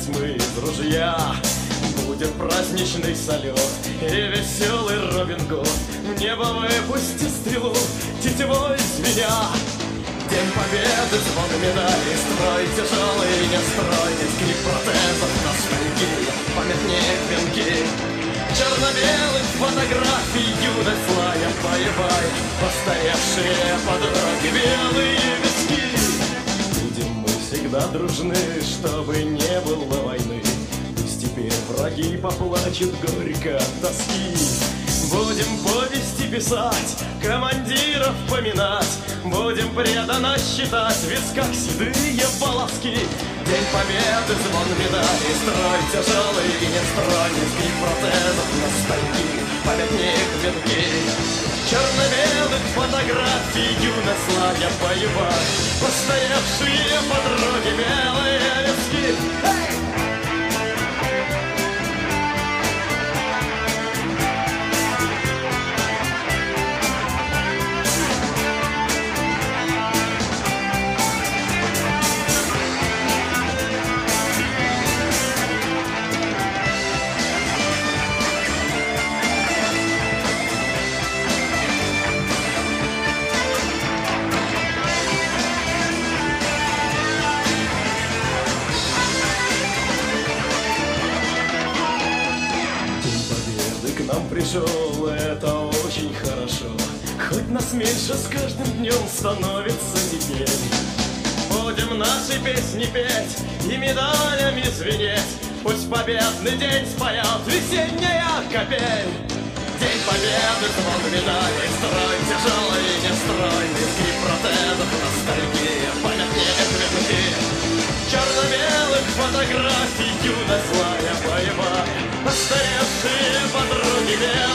стрелять мы из ружья. Будет праздничный салют и веселый Робин Гуд. В небо выпусти стрелу, тетивой звеня. День победы, звон медалей, строй тяжелый, не стройный, скрип протезов, ностальгии, памятник венки. Черно-белых фотографий юность злая, боевая, постаревшие подруги, белые виски. Будем мы всегда дружны, чтобы не было войны. Пусть теперь враги поплачут горько от тоски. Будем повести писать, командиров поминать, будем преданно считать в висках седые волоски. День победы, звон медалей, строй тяжелый и нестройный, скрип протезов, ностальгии, памятник венки. Черно-белых фотографий юность злая боевая, постоявшие подруги, белые виски. Пришел, это очень хорошо. Хоть нас меньше с каждым днем становится теперь. Будем наши песни петь и медалями звенеть. Пусть победный день споет весенняя капель. День победы, звон медалей, строй тяжелый и нестройный, скрип протезов, ностальгия, памятник венки. Черно-белых фотографий юность злая боевая, постаревшие подруги белые.